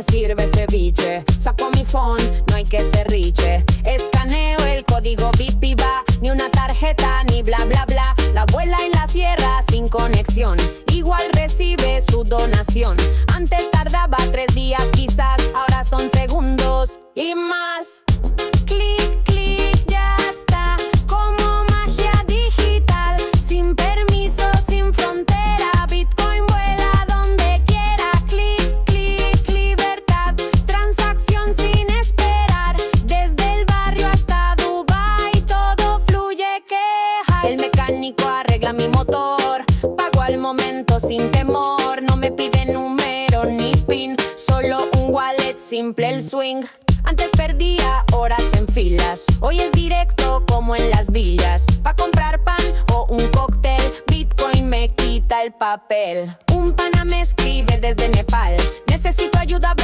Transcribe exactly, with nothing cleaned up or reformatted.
sirve ceviche. Saco mi phone, no hay que ser riche. Escaneo el código V I P y va. Ni una tarjeta, ni bla bla bla. La abuela en la sierra sin conexión, igual recibe su donación. Antes tardaba tres días quizás, ahora son segundos y más. Clic, clic, ya está. Como magia digital, sin permiso, sin frontera. Bitcoin vuela donde quiera. Clic, clic, libertad. Transacción sin esperar. Desde el barrio hasta Dubai, todo fluye que el mecánico arregla mi motor. Pago al momento sin temor. No me pide número ni pin, solo un wallet simple el swing. Antes perdía horas en filas, hoy es directo como en las villas. Pa' comprar pan o un cóctel, Bitcoin me quita el papel. Un pana me escribe desde Nepal, necesito ayuda